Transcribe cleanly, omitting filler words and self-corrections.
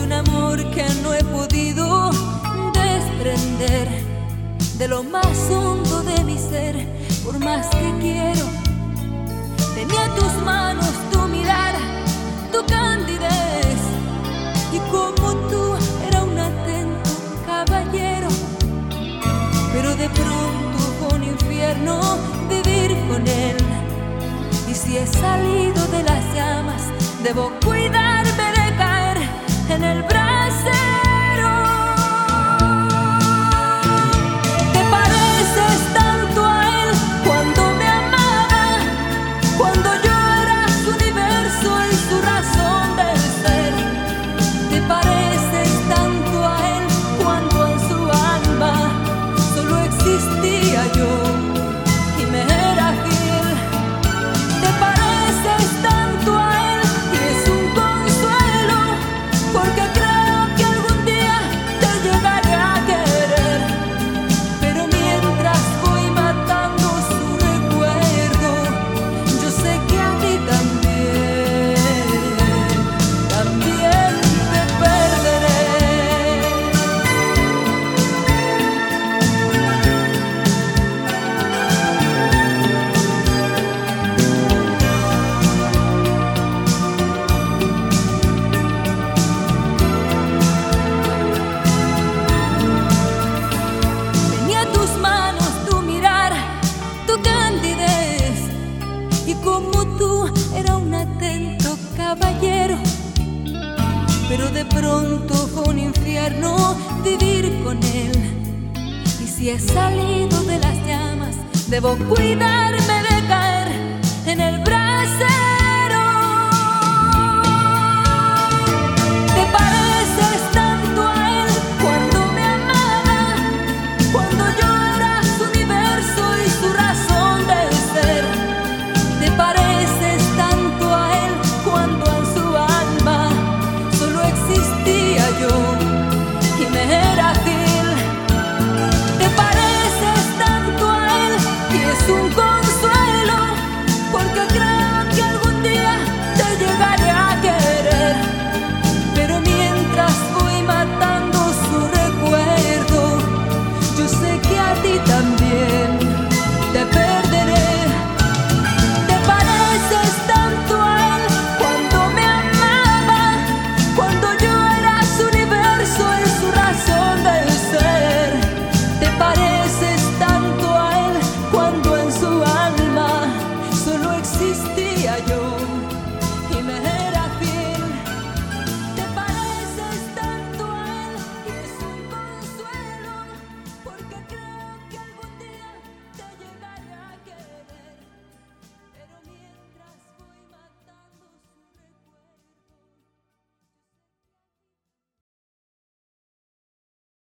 un amor que no he podido desprender de lo más hondo de mi ser. Por más que quiero, tenía tus manos, tu mirar, tu candidez, y como tú era un atento caballero. Pero de pronto fue un infierno vivir con él, y si he salido de las llamas, debo cuidarme de caer en el brasero. Te pareces tanto a él cuando me amaba, cuando yo era su universo y su razón de ser. Te pareces tanto a él cuando en su alma solo existía yo y me era fiel. Te pareces tanto a él y es un consuelo, porque creo que algún día te llegaré a querer. Pero mientras voy matando su recuerdo, yo sé que a ti también te perderé. Tenía tus manos, tu mirar, tu candidez, y como tú era un atento caballero. Pero de pronto fue un infierno vivir con él, y si he salido de las llamas, debo cuidarme de caer en el brasero. Te pareces tanto a él cuando me amaba, cuando yo era su universo y su razón de ser. Te pareces tanto a él cuando en su alma solo existía yo y me era fiel. Te pareces tanto a él y es un